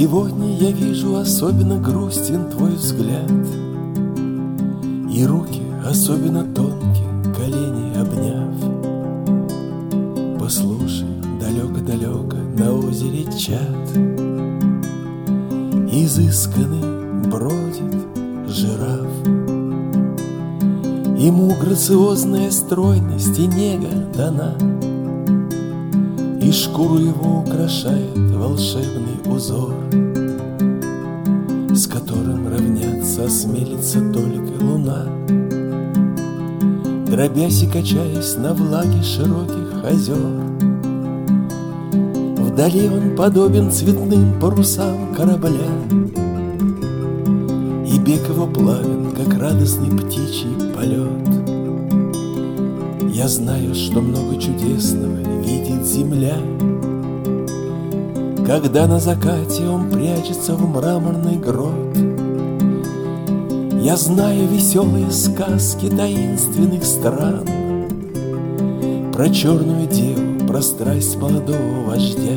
Сегодня я вижу, особенно грустен твой взгляд, и руки особенно тонкие, колени обняв. Послушай, далеко-далеко на озере чат изысканный бродит жираф. Ему грациозная стройность и нега дана, и шкуру его украшает волшебный узор, с которым равняться осмелится только луна. Дробясь и качаясь на влаге широких озер, вдали он подобен цветным парусам корабля, и бег его плавен, как радостный птичий полет. Я знаю, что много чудесного видит земля, когда на закате он прячется в мраморный грот. Я знаю веселые сказки таинственных стран, про черную деву, про страсть молодого вождя.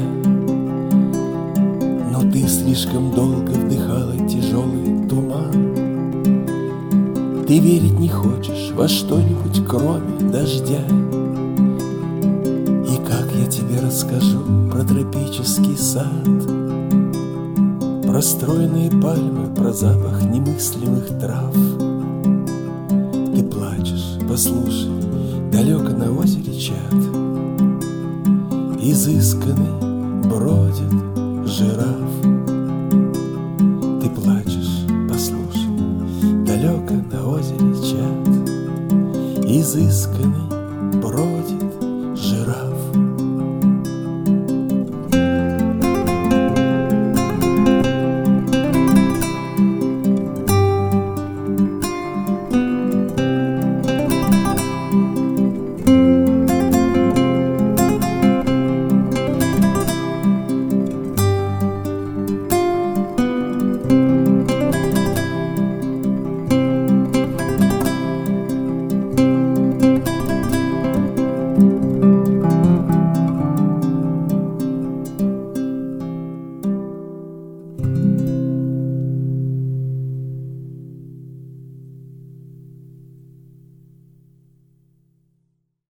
Но ты слишком долго вдыхала тяжелый туман. Ты верить не хочешь во что-нибудь, кроме дождя. И как я тебе расскажу про тропический сад, про стройные пальмы, про запах немыслимых трав. Ты плачешь, послушай, далеко на озере чат изысканный бродит жираф. Ты плачешь, послушай, далеко на озере чат изысканный бродит